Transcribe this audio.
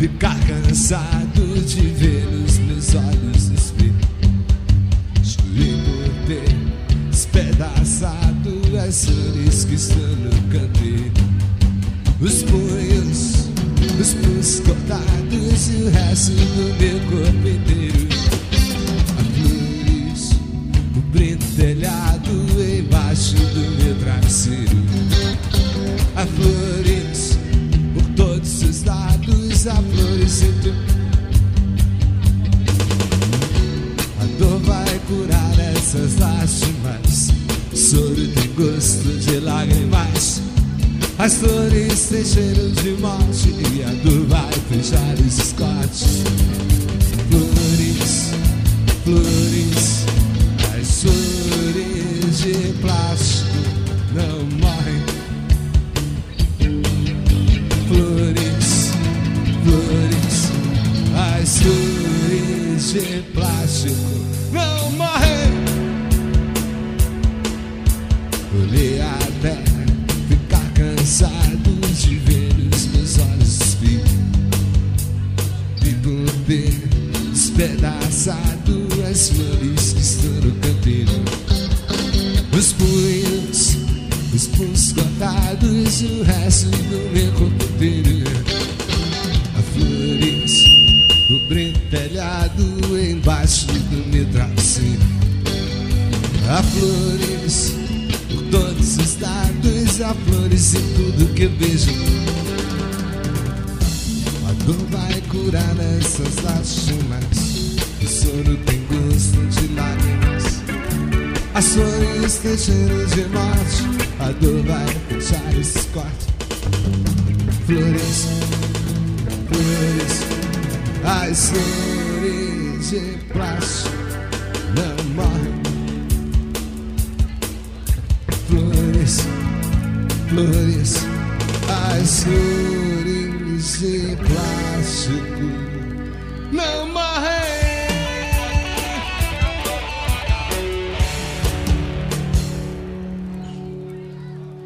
ficar cansado de ver nos meus olhos o espelho. Jurei por ter despedaçado as flores que estão no canteiro. Os punhos cortados e o resto do meu corpo inteiro. Há flores cobrindo o telhado embaixo do meu travesseiro. Há flores por todos os lados, há flores em tu. A dor vai curar essas lágrimas, o soro tem gosto de lágrimas. As flores têm cheiro de morte e a dor vai fechar os cortes. Flores, flores, as flores de plástico não morrem. Flores, flores, as flores de plástico não morrem. Olhei até ficar cansado de ver os meus olhos espelho e por ter despedaçado as flores que estão no canteiro. Os punhos cortados e o resto do meu corpo inteiro. Há flores cobrindo o telhado embaixo do meu travesseiro. Há flores por todos os lados, há flores em tudo que eu vejo. A dor vai curar essas lágrimas, o sono tem gosto de lágrimas. As flores têm cheiro de morte, a dor vai fechar esses cortes. Flores, flores, as flores de plástico não morrem. Flores, flores, as flores de plástico